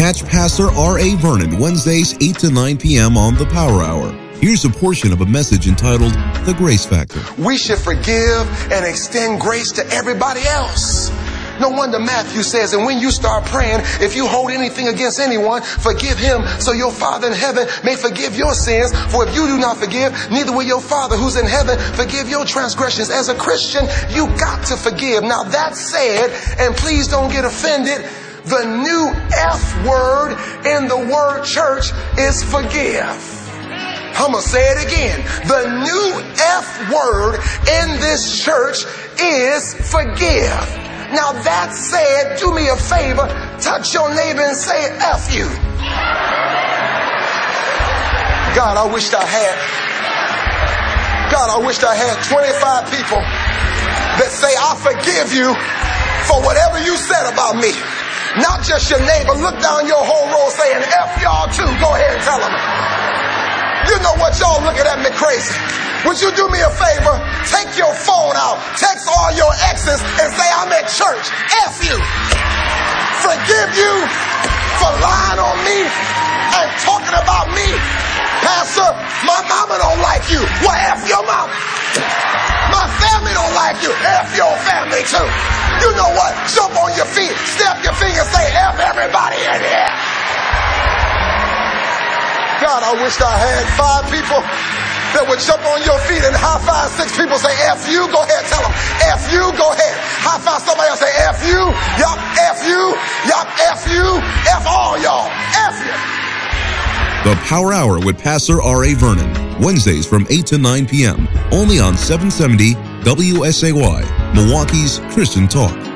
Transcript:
Catch Pastor R.A. Vernon Wednesdays 8 to 9 p.m. on the Power Hour. Here's a portion of a message entitled The Grace Factor. We should forgive and extend grace to everybody else. No wonder Matthew says, and when you start praying, if you hold anything against anyone, forgive him so your Father in heaven may forgive your sins. For if you do not forgive, neither will your Father who's in heaven forgive your transgressions. As a Christian, you got to forgive. Now that said, and please don't get offended, the new F word in the word church is forgive. I'm going to say it again. The new F word in this church is forgive. Now that said, do me a favor, touch your neighbor and say F you. God, I wished I had 25 people that say, I forgive you for whatever you said about me. Not just your neighbor. Look down your whole row saying F y'all too. Go ahead and tell them. You know what, y'all looking at me crazy. Would you do me a favor? Take your phone out, text all your exes and say, I'm at church. F you. Forgive you for lying on me and talking about me. Pastor, my mama don't like you. Well, F your mama. My family don't like you. F your family too. You know what? Jump on your feet, snap your fingers, say F everybody in here. God, I wish I had 5 people that would jump on your feet and high five 6 people, say F you. Go ahead, tell them F you. Go ahead, high five somebody else, say F you. Yup, F you. Yup, F you. F all y'all. F you. The Power Hour with Pastor R.A. Vernon, Wednesdays from 8 to 9 p.m. only on 770 WSAY, Milwaukee's Christian Talk.